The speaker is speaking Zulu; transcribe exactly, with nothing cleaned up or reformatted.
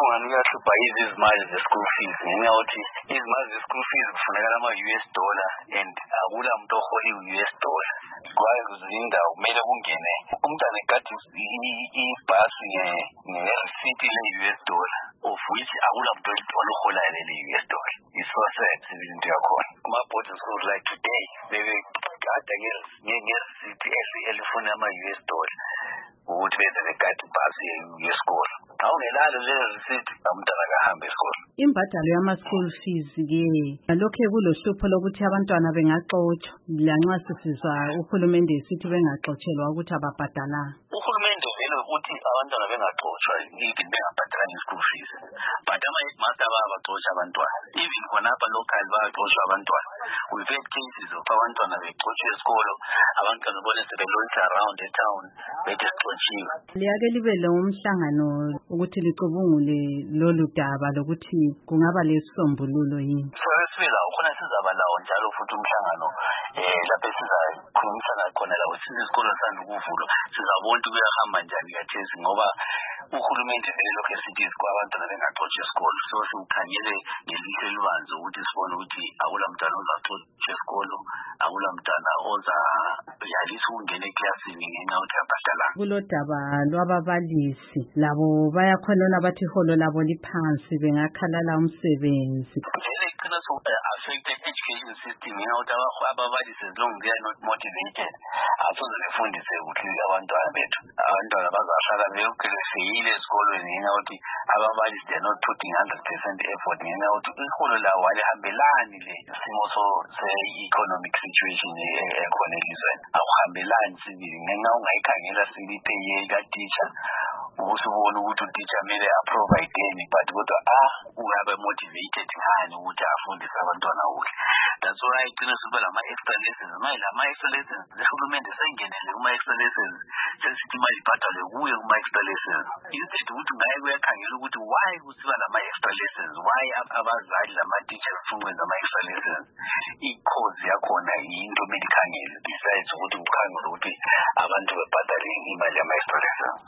okunganikahlupha izimali ze-school fees ngenxa yokuthi izimali ze-school fees kufunakala ama-U S dollar and akula muntu ohola i-U S dollar. Kwazi indawo kumele kungene umntwana egadi ibhasi nge-receipt le-U S dollar of which akula muntu oluhola leli-U S dollar. It's so sad into yakhona. Ama-boarding schools like today bebegada nge-receipt elifuna ama-U S dollar ukuthi beze begada ibhasi yesikole. Awungelalo lelo receipt umntwana akahambe esikole. Imbadalo yama-school fees-ke lokhe kulohlupho lokuthi abantwana bengaxotshwa lanxa sisizwa uhulumende esithi bengaxotshelwa ukuthi ababhadalanga. Uhulumende vele ukuthi abantwana bengaxotshwa even bengabhadalanga i-school fees, but ama-headmaster bayabaxotsha abantwana. Even khonapha local bayaxotshwa abantwana. We've had cases of abantwana bexotshwa esikolo, abantwana bone sebelontsha around town bethi sixotshiwe. Liyake libe lo umhlangano ukuthi licubungule lolu daba lokuthi kungaba lesisombululo yini. Sesifika ukhona sizaba lawo njalo futhi umhlangano eh lapho sizakhulumisana khona lawo since isikolo sanda ukuvulwa sizabona kuyahamba njani kathesi ngoba uhulumende vele lokho esithi kwabantwana bengaxotshwa esikolo. So sikhangele ngelihlo elibanzi ukuthi sibone ukuthi akula mntwana ozaxotshwa esikolo, akula mntwana oza yalisa ukungena eklasini ngenxa yokuthi abhadala. Kulo daba lwababalisi labo bayakhonona bathi iholo labo liphansi bengakhalala umsebenzi. Vele iqina so affect the education system ngenxa yokuthi ababalisi as long they are not motivated asoze befundise ukuthi abantwana bethu abantwana bazahlala beyokufeyile esikolweni ngenxa yokuthi ababalisi they are not putting one hundred percent effort ngenxa yokuthi iholo lawo alihambelani le isimo se-economic situation ekhona elizweni akuhambelani sibili ngenxa ungayikhangela sibili ipeyi ka-teacher ubusubona ukuthi u-teacher kumele aprovide but kodwa ah uyabe motivated ngani ukuthi afundise abantwana kuhle. That's why igcina siba lama-extra lessons mayela ama-extra lessons uhulumende sengenele kuma-extra lessons sesithi imali ibhadalwe kuye kuma-extra lessons instead ukuthi ngaye kuyakhangela ukuthi why kusiba lama-extra lessons, why abazali lama-teachers funa ama-extra lessons. I-cause yakhona yinto kumele ikhangele besides ukuthi ukhangele ukuthi abantu bebhadale imali yama-extra lessons.